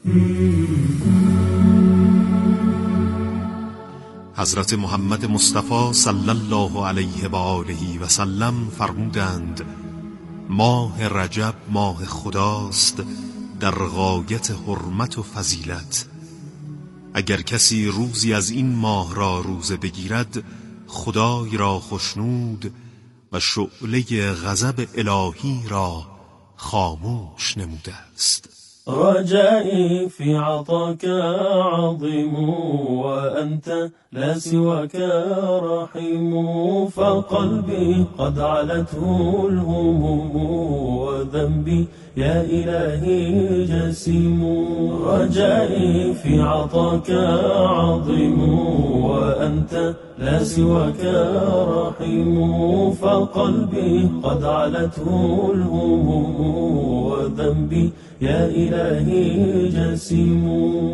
حضرت محمد مصطفی صلی الله علیه و آله و سلم فرمودند: ماه رجب ماه خداست در غایت حرمت و فضیلت. اگر کسی روزی از این ماه را روزه بگیرد، خدای را خشنود و شعله غضب الهی را خاموش نموده است. رجائي في عطاك عظيم وأنت لا سواك رحيم فقلبي قد علته الهموم وذنبي يا إلهي جسيم رجائي في عطاك عظيم وأنت لا سواك رحيم فقلبي قد علته الهموم وذنبي يا إلهي جسيم.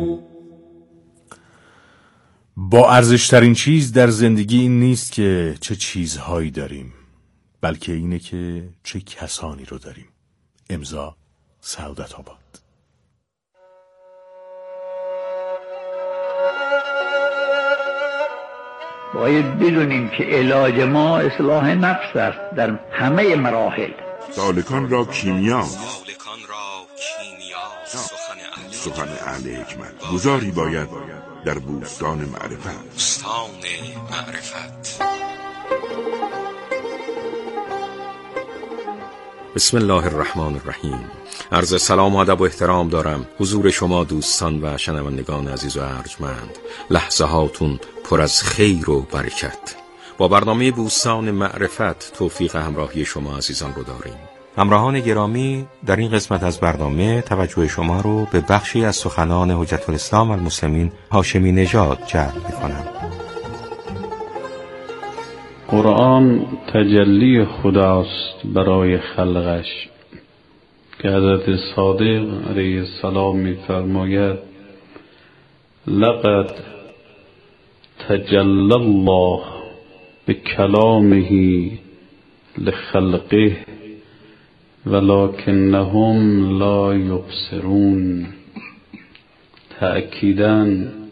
با ارزشترین چیز در زندگی این نیست که چه چیزهایی داریم، بلکه اینه که چه کسانی رو داریم. امضا سعادت آباد. باید بدونیم که علاج ما اصلاح نفس است در همه مراحل. سالکان را کیمیا، سخن اهل حکمت. گذاری باید در بوستان معرفت. بسم الله الرحمن الرحیم. عرض سلام و ادب و احترام دارم حضور شما دوستان و شنوندگان عزیز و ارجمند. لحظه هاتون پر از خیر و برکت. با برنامه بوستان معرفت توفیق همراهی شما عزیزان رو داریم. همراهان گرامی، در این قسمت از برنامه توجه شما رو به بخشی از سخنان حجت الاسلام و المسلمین هاشمی نژاد جلب می‌کنم. قرآن تجلی خداست برای خلقش که حضرت صادق علیه السلام می‌فرماید: لقد تجلی الله بکلامه لخلقه ولکنهم لا یبصرون. تأکیداً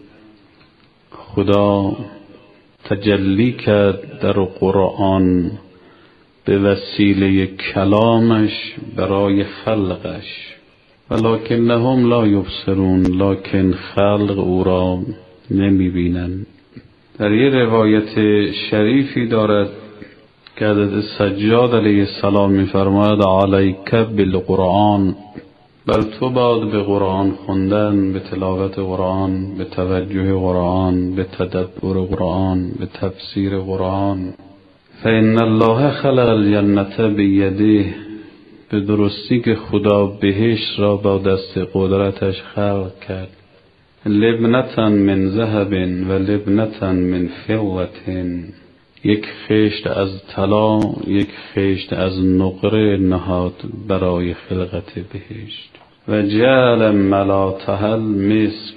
خدا تجلی کرد در قرآن به وسیله کلامش برای خلقش، ولکنهم لا یبصرون، لکن خلق او را نمی بینند. در یه روایت شریفی دارد که حضرت سجاد علیه السلام می‌فرماید: علیک بالقرآن، بر تو باد به قرآن خوندن، به تلاوت قرآن، به توجه قرآن، به تدبر قرآن، به تفسیر قرآن. فإن الله خلق الجنة بیده، به درستی که خدا بهشت را با دست قدرتش خلق کرد. لبنة من ذهب و لبنة من فضة، یک خشت از طلا، یک خشت از نقره نهاد برای خلقت بهشت. و جعل ملاطها المسک،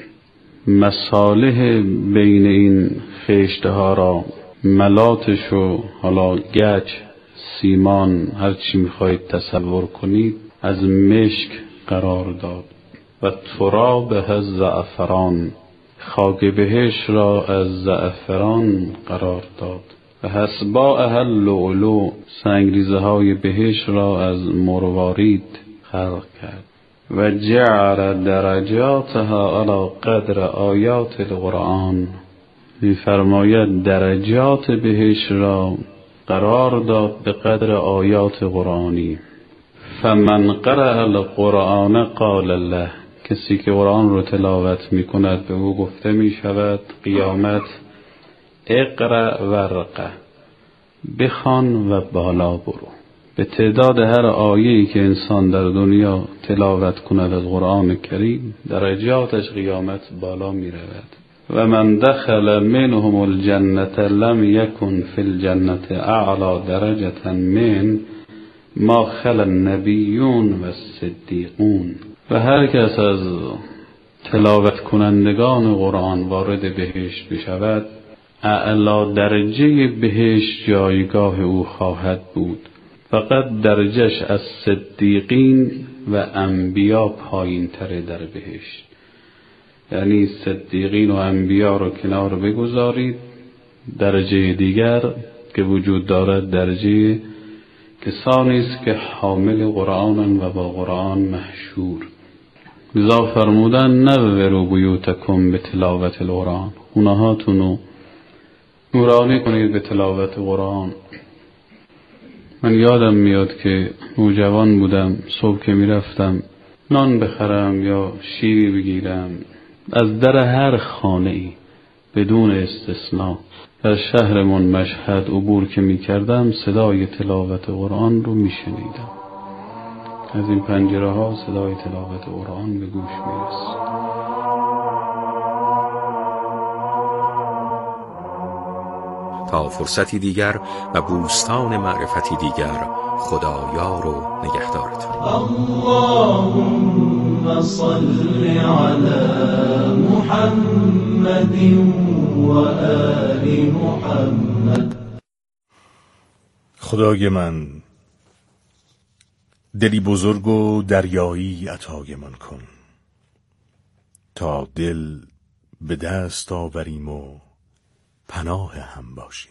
مصالح بین این خشتها را، ملاتشو، حالا گچ، سیمان، هر چی میخواهید تصور کنید، از مشک قرار داد. و ترابها الزعفران، خاک بهشت را از زعفران قرار داد. و حصباءها اللؤلؤ، سنگریزه های بهشت را از مروارید خلق کرد. و جعل درجاتها علی قدر آیات القرآن، می‌فرماید درجات بهشت را قرار داد به قدر آیات قرآنی. فمن قرأ القرآن قال الله، کسی که قرآن رو تلاوت می کند به او گفته می شود قیامت: اقرأ ورقه، بخوان و بالا برو. به تعداد هر آیه‌ای که انسان در دنیا تلاوت کند از قرآن کریم، درجاتش قیامت بالا می رود. و من دخل منهم الجنة لم یکن فی الجنة اعلی درجة من ما خلا النبیون و الصدیقون. و هر کس از تلاوت کنندگان قرآن وارد بهشت بشود، اعلی درجه بهشت جایگاه او خواهد بود. فقط درجش از صدیقین و انبیا پایین تره در بهشت. یعنی صدیقین و انبیا رو کنار بگذارید. درجه دیگر که وجود دارد درجه کسانی است که حامل قرآنن و با قرآن مشهور. لذا فرمودن نوروا بیوتکم به تلاوت القرآن، خونهاتون رو نورانی کنید به تلاوت قرآن. من یادم میاد که نوجوان بودم، صبح که میرفتم نان بخرم یا شیری بگیرم، از در هر خانه ای بدون استثناء در شهرمون مشهد عبور که میکردم صدای تلاوت قرآن رو میشنیدم. از این پنجره ها صدای تلاوت قرآن به گوش میرسید. تا فرصتی دیگر و بوستان معرفتی دیگر، خدایار و نگهدارتان. اللهم صل علی محمد و آل محمد. خدای من، دلی بزرگ و دریایی عطایمان کن تا دل به دست آوریم و پناه هم باشیم.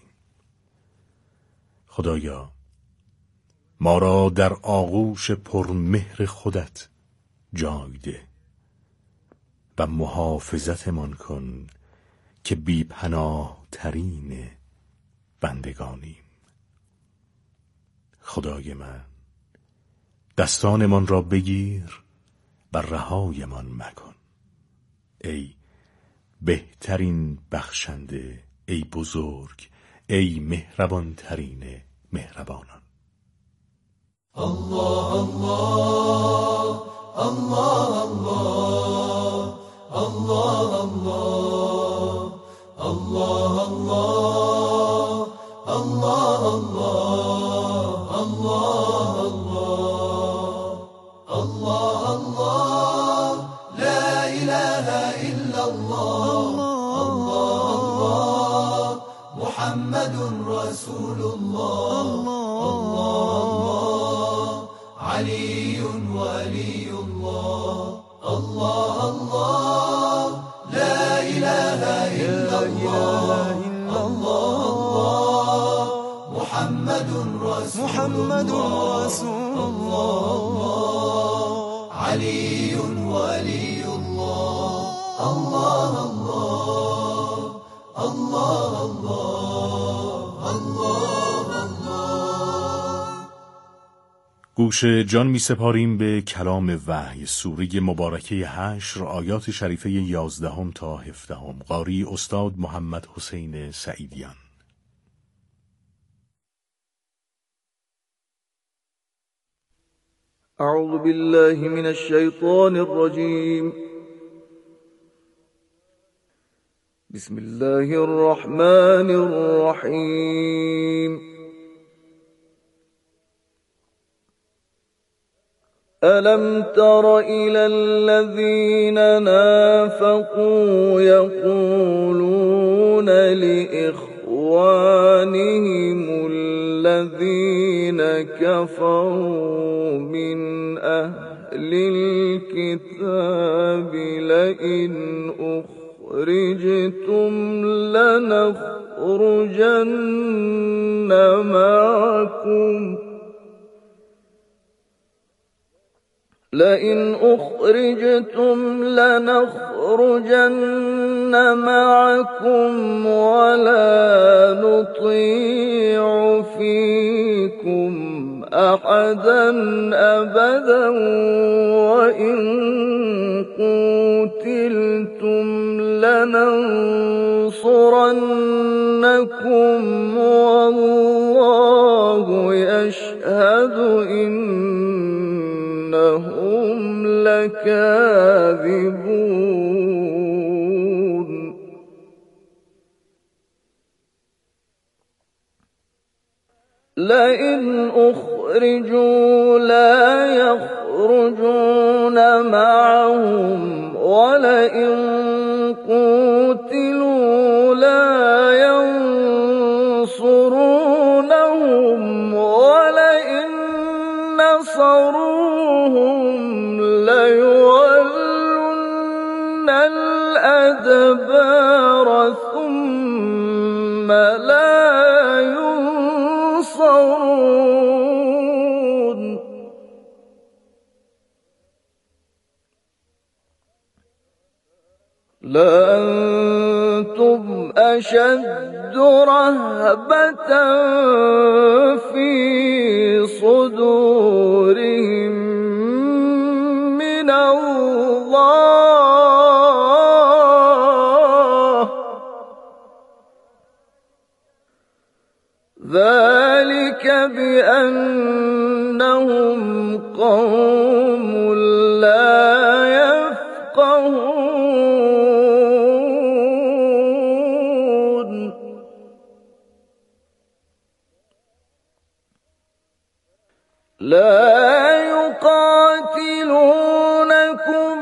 خدایا ما را در آغوش پرمهر خودت جای ده و محافظتمان کن که بی پناه ترین بندگانیم. خدای من، دستانمان را بگیر و رهایمان مکن. ای بهترین بخشنده، ای بزرگ، ای مهربان ترین مهربانان. الله الله الله الله الله الله الله الله الله الله الله الله لا إله إلا الله الله محمد رسول الله الله علي ولي الله الله الله لا إله إلا الله الله محمد رسول الله علي ولي الله الله الله الله الله الله. گوش جان می سپاریم به کلام وحی، سوره مبارکه 8 آیات شریفه 11 تا 17. قاری استاد محمد حسین سعیدیان. اعوذ بالله من الشیطان الرجیم. بسم الله الرحمن الرحیم. ألم تر إلى الذين نافقوا يقولون لإخوانهم الذين كفروا من أهل الكتاب لئن أخرجتم لنخرجن معكم ولا نطيع فيكم أحدا أبدا وإن قتلتم لننصرنكم والله يشهد إنهم لكاذبون. لئن أخرجوا لا يخرجون معهم ولئن قتلوا لا ينصرونهم ولئن نصروهم الأدبار ثم لا ينصرون لأنتم أشد رهبة في صدورهم من الله ذلك بأنهم قوم لا يفقهون لا يقاتلونكم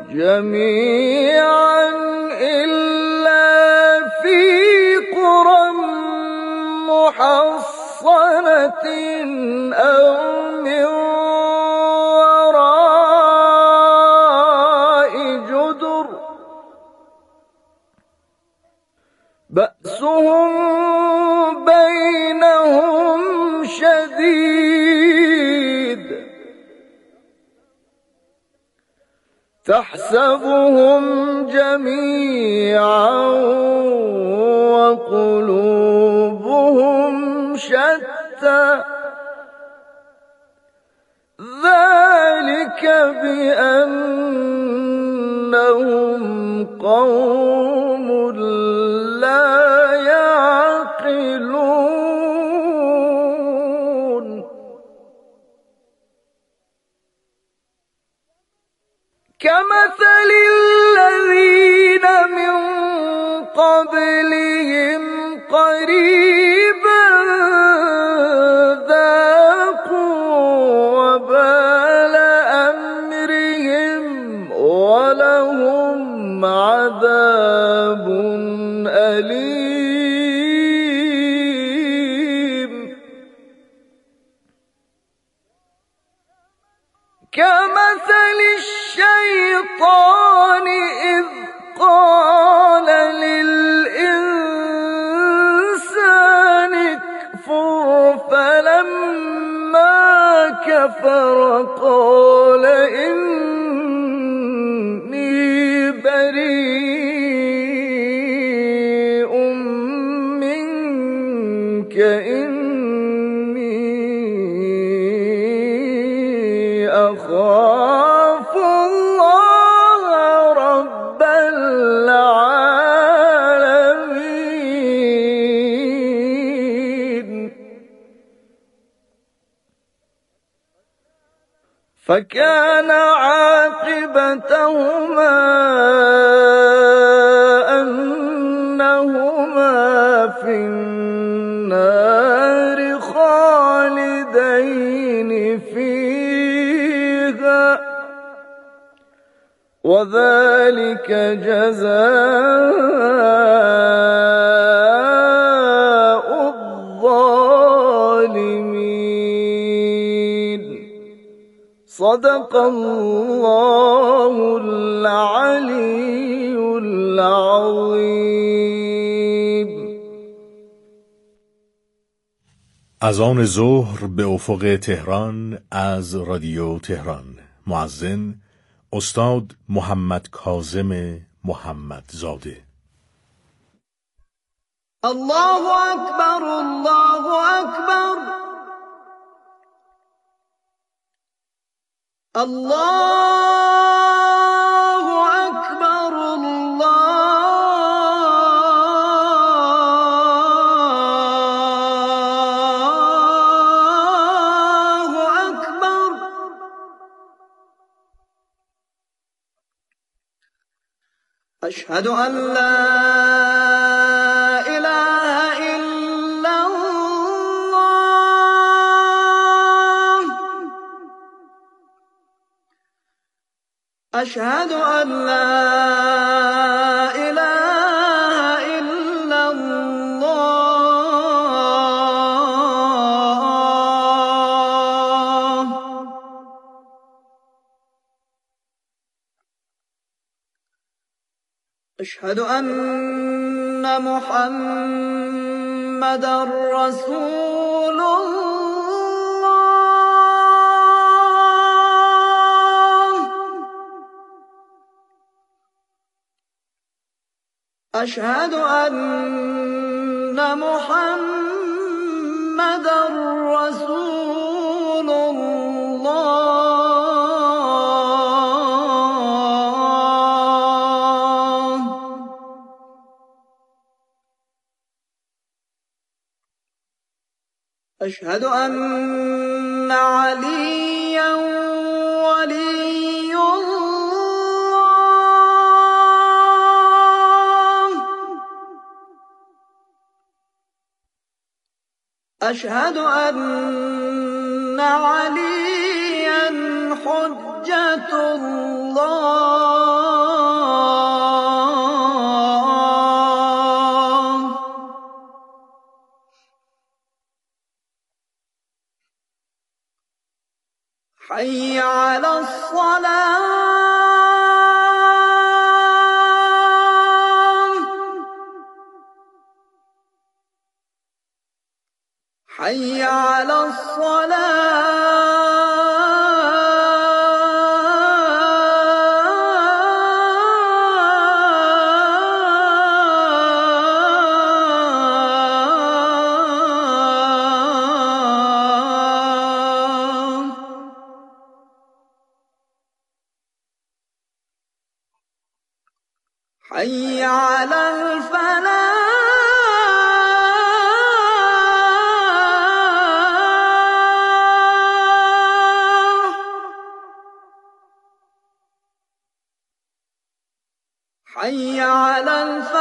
جميعا إلا في قرى محصنة أو من وراء جدر بأسهم بينهم شديد تحسبهم جميعا وقلوبهم شتى ذلك بأنهم قوم لا يعقلون كمثل الذين من قبلهم قريبا ذاقوا وبال أمرهم ولهم عذاب أليم كمثل الشيطان إذ قال للإنسان اكفر فلما كفر قال إني بريء منك إني أخاف الله رب العالمين فكان عاقبتهما أنهما في النار خالدين فيها وذلك جزاء الظالمين صدق الله العلي العظيم. از آن ظهر به افق تهران از رادیو تهران. مؤذن استاد محمد کاظم محمدزاده. الله اکبر الله اکبر الله اکبر الله اکبر اشهد ان لا اله الا الله اشهد ان لا اله الا الله أشهد أن محمد رسول الله. أشهد أن محمد رسول الله. أشهد أن عليا ولي الله. أشهد أن عليا حجة الله. حي على الصلاة. حي على حي على الفلاح. حي على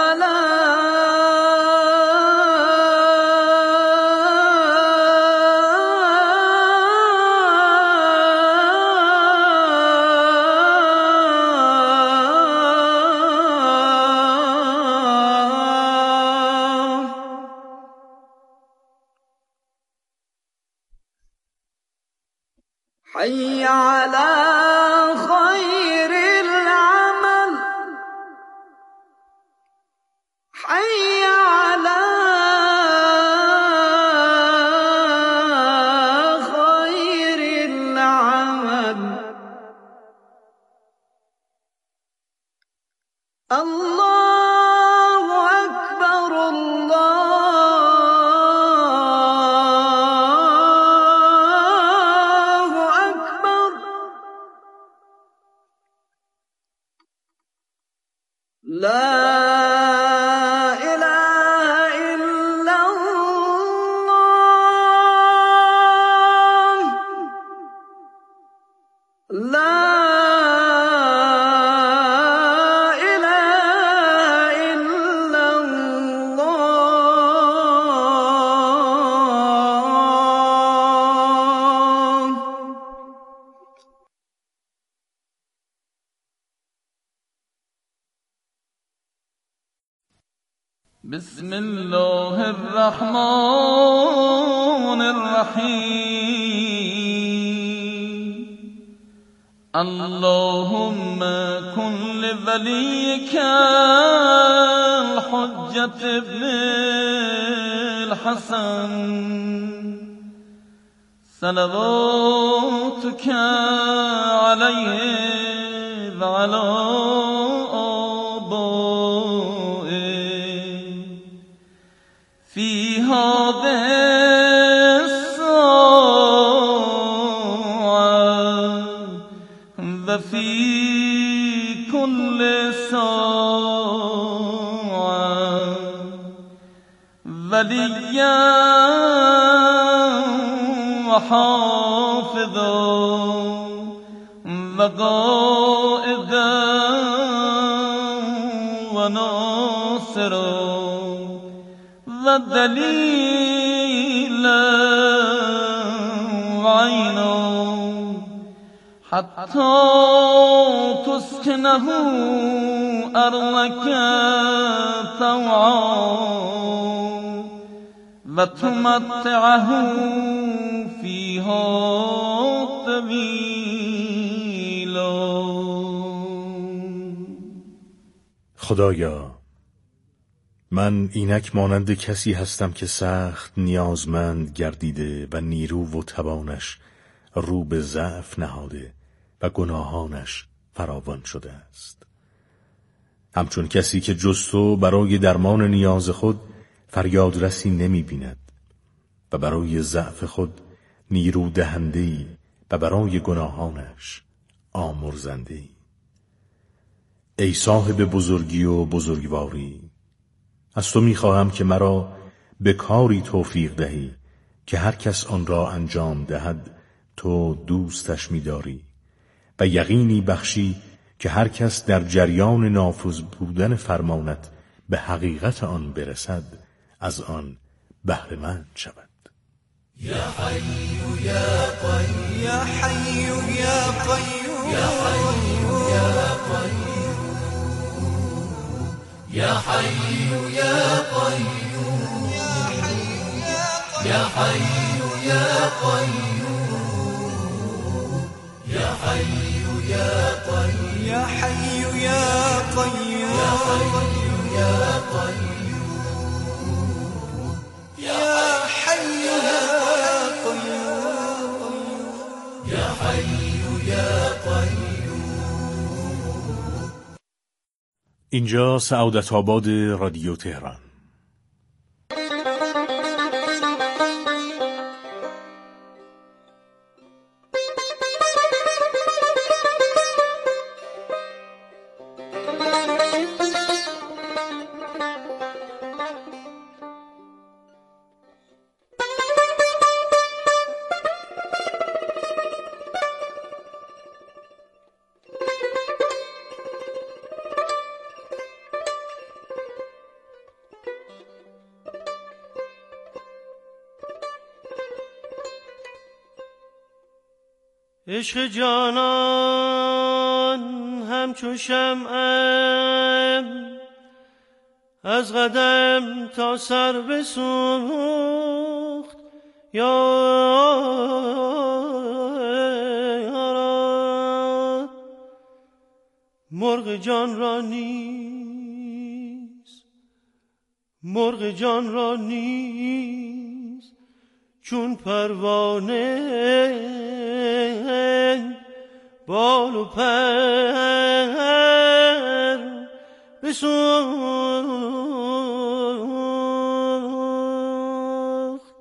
حي على خير العمل. حي على خير العمل. الله أكبر الله أكبر. لا إله إلا الله. لا إله إلا الله. بسم الله الرحمن الرحيم. اللهم كن لوليك الحجة ابن الحسن صلواتك عليه وعلى في هذه الساعة وفي كل ساعة وليا وحافظا وقائدا وناصرا ودليلا وعينا حتى تسكنه أرضك طوعا وتمتعه فيها طويلا. خدایا، من اینک مانند کسی هستم که سخت نیازمند گردیده و نیرو و توانش رو به ضعف نهاده و گناهانش فراوان شده است. همچون کسی که جز تو برای درمان نیاز خود فریاد رسی نمی بیند و برای ضعف خود نیرو دهنده‌ای و برای گناهانش آمرزنده‌ای. ای صاحب بزرگی و بزرگواری، از تو می‌خواهم که مرا به کاری توفیق دهی که هر کس آن را انجام دهد تو دوستش می‌داری و یقینی بخشی که هر کس در جریان نافذ بودن فرمانت به حقیقت آن برسد از آن بهره مند شود. یا حی یا قیوم، یا حی یا قیوم، یا حی یا قیوم، یا حی یا قیوم، یا حی یا قیوم، یا حی یا قیوم، یا حی یا قیوم، یا حی یا قیوم، یا حی یا قیوم، یا حی یا قیوم. اینجا سعادت آباد رادیو تهران. عشق جانان همچو شمعم از قدم تا سر بسوخت، یارا مرغ جان را نیست، مرغ جان را نیست چون پروانه بال و پر بسوخت.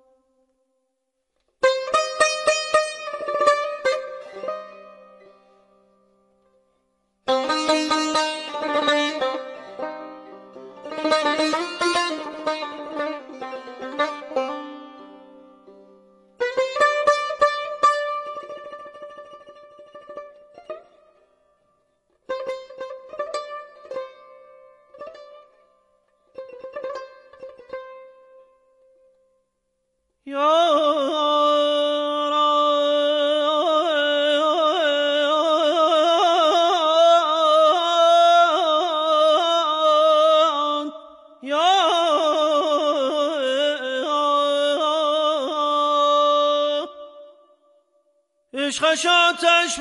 عشقش آتش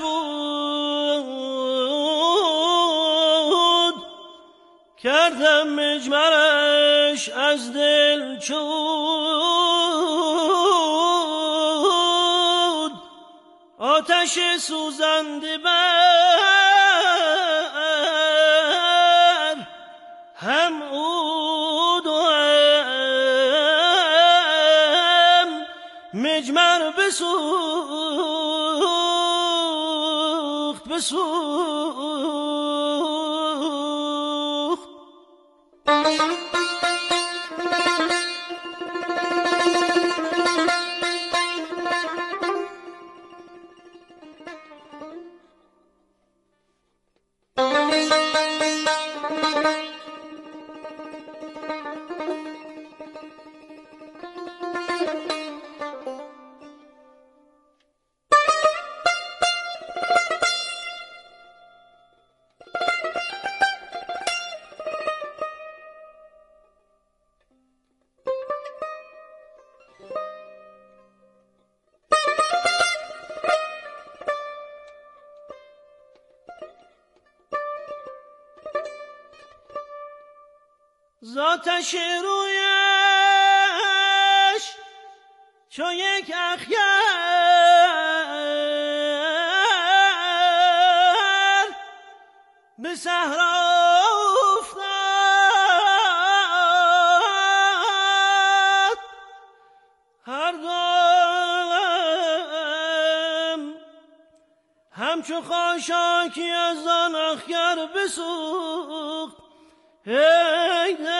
بود کردم مجمرش از دل چود، آتش سوزنده بر هم عود و هم مجمر بسوخت. ذاتش رویش چو یک اخگر به صحرا افتاد، هر دم همچو خاشاکی از آن اخگر بسوخت. ای دل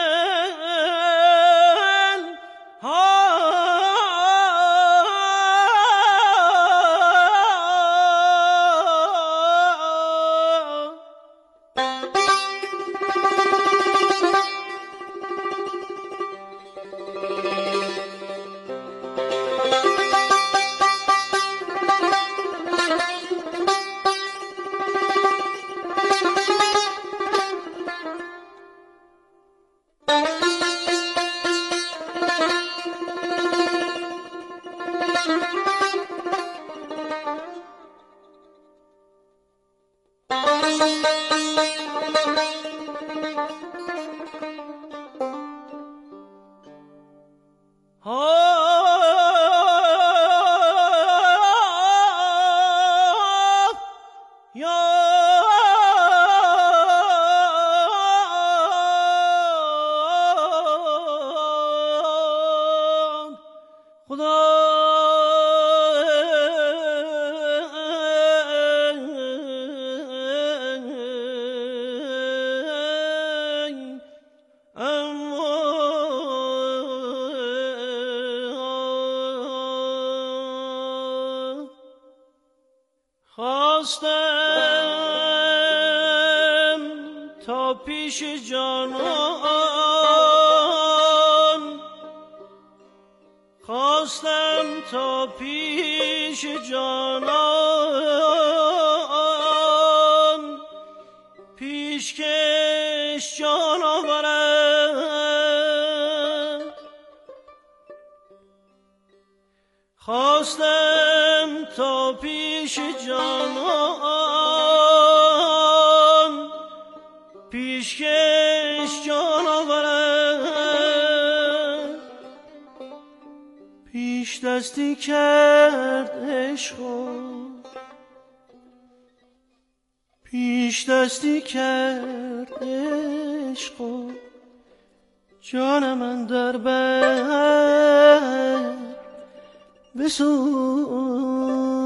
خواستم تا پیش جانان، خواستم تا پیش جانان، پیشکش جان آورم. خواستم تا پیش جانان، پیشکش جان آورم. پیش دستی کرد عشقو، پیش دستی کرد عشقو، جان من در بر بسوخت.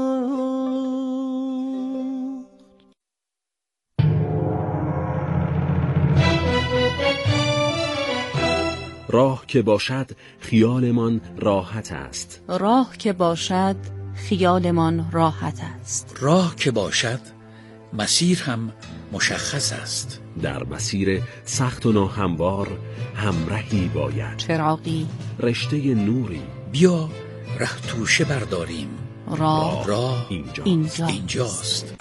راه که باشد خیالمان راحت است. راه که باشد خیالمان راحت است. راه که باشد مسیر هم مشخص است. در مسیر سخت و ناهموار همراهی باید. چراغی، رشته نوری. بیا ره توشه برداریم. راه اینجاست.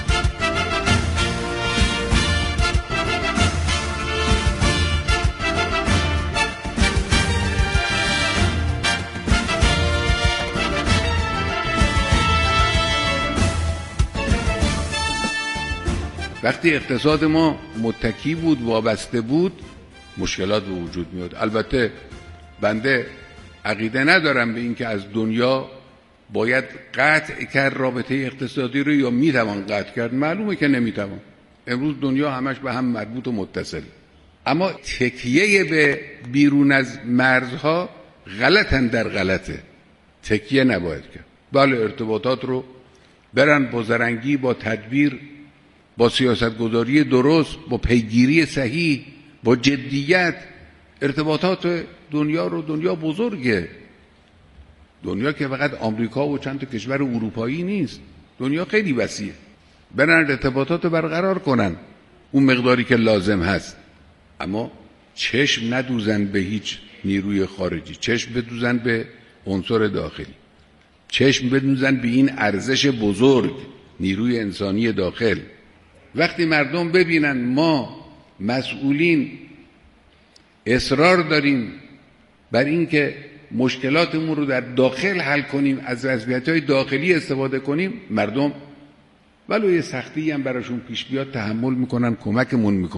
وقتی اقتصاد ما متکی بود، وابسته بود، مشکلات به وجود میاد. البته بنده عقیده ندارم به این که از دنیا باید قطع کرد رابطه اقتصادی رو یا میتوان قطع کرد. معلومه که نمیتوان. امروز دنیا همش به هم مربوط و متصل. اما تکیه به بیرون از مرزها غلطن در غلطه. تکیه نباید کرد. بله ارتباطات رو برن با زرنگی، با تدبیر، با سیاستگذاری درست، با پیگیری صحیح، با جدیت. ارتباطات دنیا رو، دنیا بزرگه. دنیا که فقط آمریکا و چند تا کشور اروپایی نیست، دنیا خیلی وسیعه. برن ارتباطات رو برقرار کنن اون مقداری که لازم هست، اما چشم ندوزن به هیچ نیروی خارجی، چشم بدوزن به عنصر داخلی، چشم بدوزن به این ارزش بزرگ، نیروی انسانی داخل. وقتی مردم ببینن ما مسئولین اصرار داریم بر این که مشکلاتمون رو در داخل حل کنیم، از وضعیت‌های داخلی استفاده کنیم، مردم ولو یه سختی هم براشون پیش بیاد تحمل میکنن، کمکمون میکنن.